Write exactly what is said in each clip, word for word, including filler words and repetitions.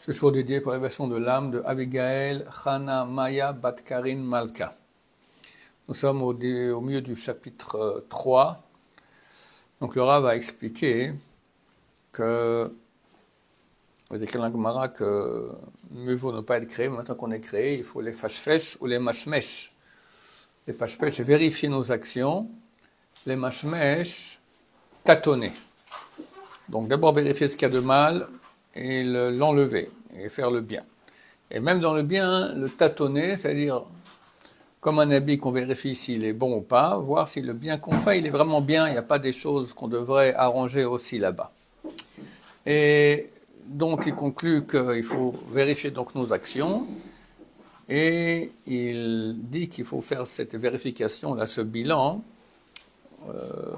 Ce jour dédié pour l'élévation de l'âme de Abigail Chana Maya Bat Karin Malka. Nous sommes au, au milieu du chapitre trois. Donc le Rav a expliqué que, il y a dans la Gemara que mieux vaut ne pas être créé, mais maintenant qu'on est créé, il faut les fashfesh ou les mashmesh. Les fashfesh, vérifier nos actions, les mashmesh, tâtonner. Donc d'abord vérifier ce qu'il y a de mal et le, l'enlever et faire le bien. Et même dans le bien, le tâtonner, c'est-à-dire comme un habit qu'on vérifie s'il est bon ou pas, voir si le bien qu'on fait, il est vraiment bien, il n'y a pas des choses qu'on devrait arranger aussi là-bas. Et donc il conclut qu'il faut vérifier donc nos actions et il dit qu'il faut faire cette vérification, là, ce bilan, euh,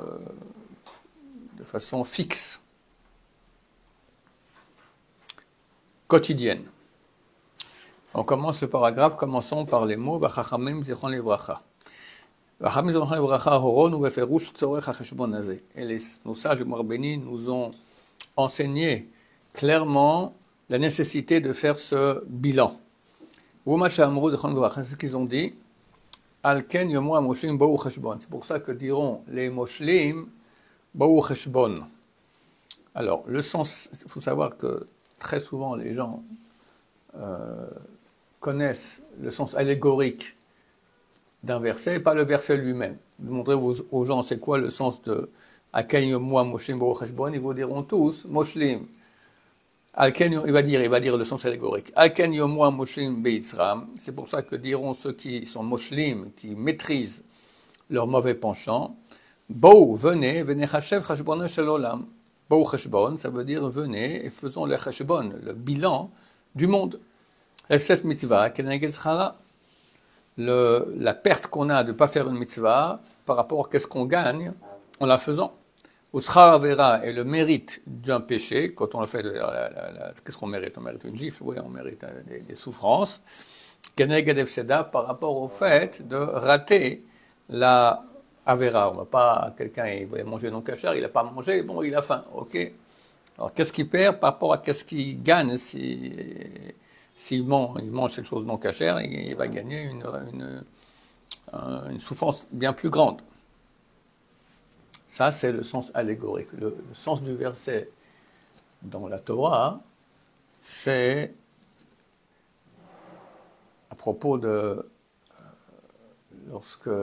de façon fixe, quotidienne. On commence le paragraphe, commençons par les mots Vachachamim zichron livracha. Vachachamim zichron livracha horonu beferush tzorech hacheshbon hazeh. Et les, nos sages du Marbéni nous ont enseigné clairement la nécessité de faire ce bilan. Vuma she'amru zichron livracha, c'est ce qu'ils ont dit. Al ken yomu hamoshlim bo'u cheshbon. C'est pour ça que diront les moshlim bo'u cheshbon. Alors, le sens, il faut savoir que très souvent les gens euh, connaissent le sens allégorique d'un verset, et pas le verset lui-même. Demandez aux, aux gens c'est quoi le sens de Alken yomua moshlim bo'u cheshbon, ils vous diront tous moshlim. Alken, il va dire, il va dire le sens allégorique. Alken yomua moshlim beitzram. C'est pour ça que diront ceux qui sont moshlim, qui maîtrisent leur mauvais penchant. Bo'u, venez, venez chashev cheshbon shel olam. Bo'u cheshbon, ça veut dire venez et faisons le cheshbon, le bilan du monde. Et cette mitzvah, keneged schara, le, la perte qu'on a de ne pas faire une mitzvah par rapport à qu'est-ce qu'on gagne en la faisant. Ou schara vera est le mérite d'un péché, quand on le fait, la, la, la, qu'est-ce qu'on mérite? On mérite une gifle, oui, on mérite des, des souffrances. Keneged efseda par rapport au fait de rater la Avera, on va pas, quelqu'un il voulait manger non cachère, il n'a pas mangé, bon il a faim, ok. Alors qu'est-ce qu'il perd par rapport à qu'est-ce qu'il gagne si, s'il mange, il mange cette chose non cachère, il, il va gagner une, une, une souffrance bien plus grande. Ça c'est le sens allégorique. Le, le sens du verset dans la Torah, c'est à propos de euh, lorsque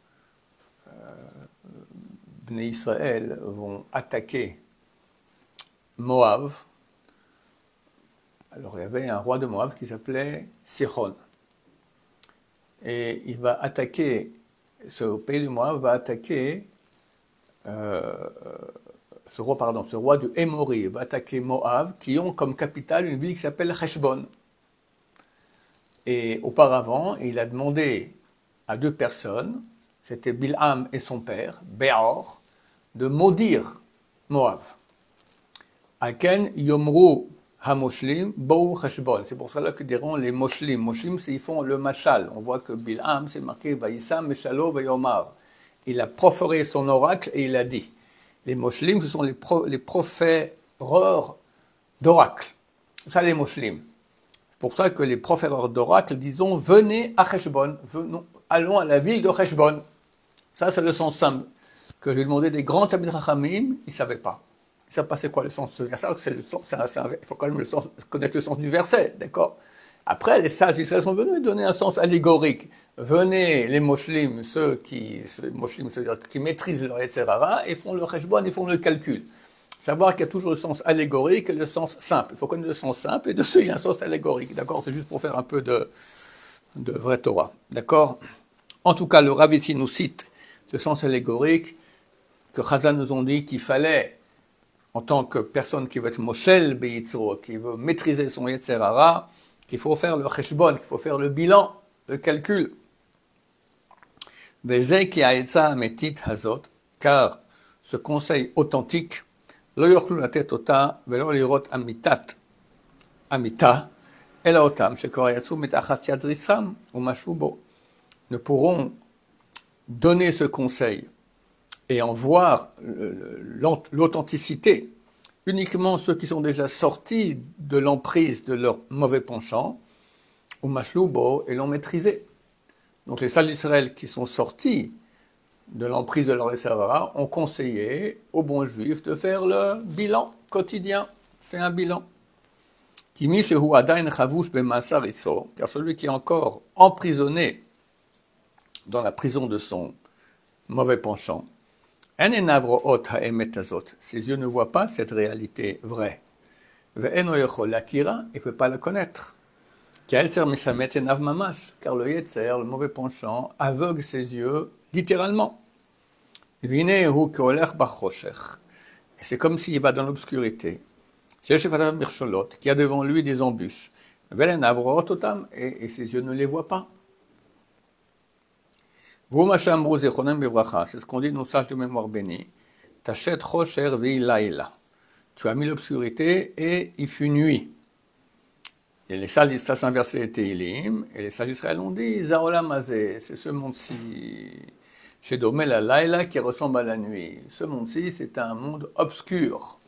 Bnei Israël vont attaquer Moab. Alors il y avait un roi de Moab qui s'appelait Sichon. Et il va attaquer, ce pays du Moab va attaquer, euh, ce roi, pardon, ce roi du Hémori va attaquer Moab, qui ont comme capitale une ville qui s'appelle Heshbon. Et auparavant, il a demandé à deux personnes, c'était Bilham et son père, Béor, de maudire Moab. Alken yomru hamoshlim bo'u cheshbon. C'est pour cela que diront les moshlim. Moshlim, c'est ils font le machal. On voit que Bilham, c'est marqué Vaïsam, Meshalo, Vayomar. Il a proféré son oracle et il a dit. Les moshlim, ce sont les, pro, les proféreurs d'oracle. Ça, les moshlim. C'est pour ça que les proféreurs d'oracle disons venez à Cheshbon, venons, allons à la ville de Cheshbon. Ça, c'est le sens simple. Que j'ai demandé des grands Talmidei Chachamim, ils ne savaient pas. Ils ne savaient pas c'est quoi le sens de ce verset. C'est le sens, c'est un, c'est un, il faut quand même le sens, connaître le sens du verset, d'accord? Après, les sages d'Israël sont venus donner un sens allégorique. Venez, les moshlim, ceux qui, ceux, moshlim, c'est-à-dire qui maîtrisent leur Yetzirara, et font le Cheshbon, ils font le calcul. Savoir qu'il y a toujours le sens allégorique et le sens simple. Il faut connaître le sens simple, et de ce, il y a un sens allégorique, d'accord? C'est juste pour faire un peu de, de vraie Torah, d'accord? En tout cas, le Rav ici nous cite le sens allégorique que Chazal nous ont dit qu'il fallait, en tant que personne qui veut être Moshel Beyitzro, qui veut maîtriser son Yetzirara, qu'il faut faire le Cheshbon, qu'il faut faire le bilan, le calcul. Vezeh ki ha'etza ametit hazot, car ce conseil authentique, lo yochlu latet ota velo lirot amitat, amita, ela otam shekor yatsu mitachat yad rissam umashu bo, ne pourront donner ce conseil et en voir l'authenticité uniquement ceux qui sont déjà sortis de l'emprise de leur mauvais penchant, ou mashloubo, et l'ont maîtrisé. Donc les salles d'Israël qui sont sortis de l'emprise de leur Essara ont conseillé aux bons juifs de faire le bilan quotidien. Fais un bilan. Car celui qui est encore emprisonné dans la prison de son mauvais penchant, ses yeux ne voient pas cette réalité vraie. Il ne peut pas la connaître. Car le Yetzer, le mauvais penchant, aveugle ses yeux littéralement. Et c'est comme s'il va dans l'obscurité. Qui a devant lui des embûches. Et, et ses yeux ne les voient pas. C'est ce qu'on dit nos sages de mémoire bénis. Tachet Rocher vi laïla. Tu as mis l'obscurité et il fut nuit. Et les sages d'Israël inversés étaient Teilim, et les sages d'Israël ont dit Zaolam Azeh, c'est ce monde-ci. Chez Domé la laïla qui ressemble à la nuit. Ce monde-ci, c'est un monde obscur.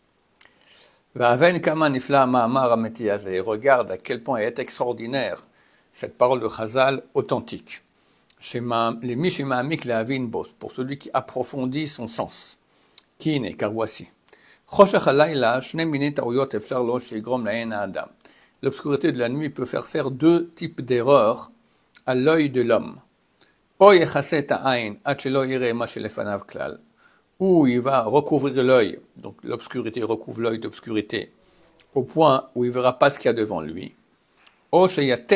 Regarde à quel point elle est extraordinaire cette parole de Chazal authentique. Pour celui qui approfondit son sens. Kine, car voici. L'obscurité de la nuit peut faire faire deux types d'erreurs à l'œil de l'homme. Ou il va recouvrir l'œil, donc l'obscurité recouvre l'œil d'obscurité, au point où il ne verra pas ce qu'il y a devant lui. Ou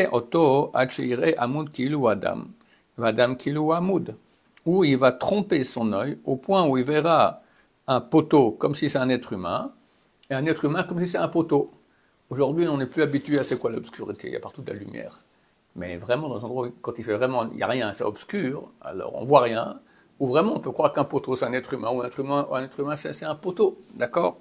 il va tromper son œil au point où il verra un poteau comme si c'est un être humain, et un être humain comme si c'est un poteau. Aujourd'hui, on n'est plus habitué à c'est quoi l'obscurité, il y a partout de la lumière. Mais vraiment, dans un endroit, quand il fait vraiment, il n'y a rien, c'est obscur, alors on ne voit rien, ou vraiment on peut croire qu'un poteau c'est un être humain, ou un être humain, ou un être humain c'est, c'est un poteau, d'accord?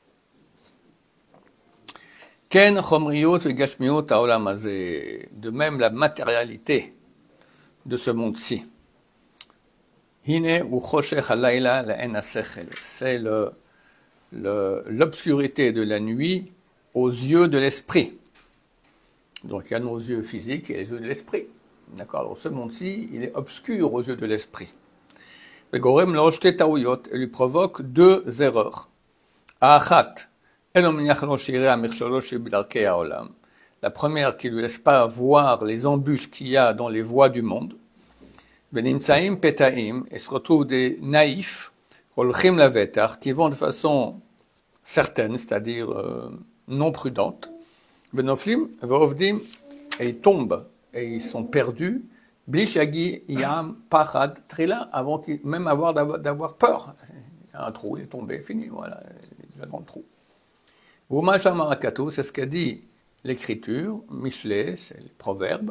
Ken chomriot ve gashmiot haolam hazeh. De même la matérialité de ce monde-ci. Hine ou choshech halayla la'en hasechel. C'est le, le, l'obscurité de la nuit aux yeux de l'esprit. Donc il y a nos yeux physiques et les yeux de l'esprit. D'accord? Alors ce monde-ci, il est obscur aux yeux de l'esprit. Et lui provoque deux erreurs. Achat. La première qui ne lui laisse pas voir les embûches qu'il y a dans les voies du monde. Et se retrouvent des naïfs qui vont de façon certaine, c'est-à-dire euh, non prudente. Et ils tombent et ils sont perdus. Avant même avoir, d'avoir, d'avoir peur. Il y a un trou, il est tombé, fini, voilà, il est déjà dans le trou. C'est ce qu'a dit l'écriture, Michelet, c'est le proverbe,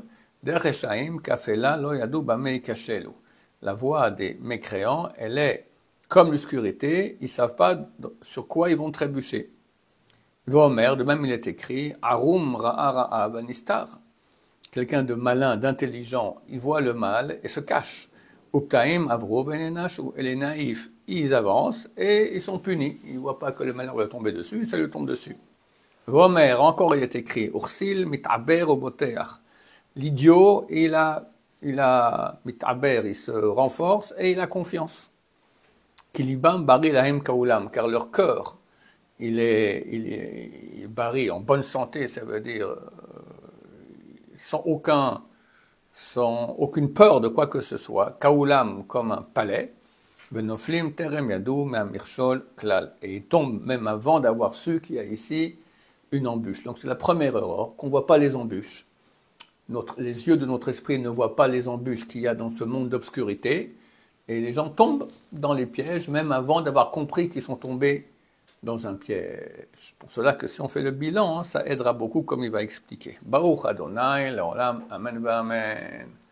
la voix des mécréants, elle est comme l'obscurité, ils ne savent pas sur quoi ils vont trébucher. De même il est écrit, Arum ra'a ra'a vanistar. Quelqu'un de malin, d'intelligent, il voit le mal et se cache. Uptaim avro venenash, et les naïfs, ils avancent et ils sont punis. Ils ne voient pas que le malheur va tomber dessus, ça lui tombe dessus. Vomer, encore il est écrit, Ursil mitaber oboteach. L'idiot, il a, il a mitaber, il se renforce et il a confiance. Kilibam bari lahem kaulam, car leur cœur, il est, il est, il est bari, en bonne santé, ça veut dire euh, sans aucun, sans aucune peur de quoi que ce soit, kaulam comme un palais. Benoflim terem yadou me'amirshol klal. Et il tombe même avant d'avoir su qu'il y a ici une embûche. Donc c'est la première erreur, qu'on ne voit pas les embûches. Notre, les yeux de notre esprit ne voient pas les embûches qu'il y a dans ce monde d'obscurité. Et les gens tombent dans les pièges, même avant d'avoir compris qu'ils sont tombés dans un piège. Pour cela que si on fait le bilan, hein, ça aidera beaucoup, comme il va expliquer. Baruch Adonai, l'olam, amen, amen.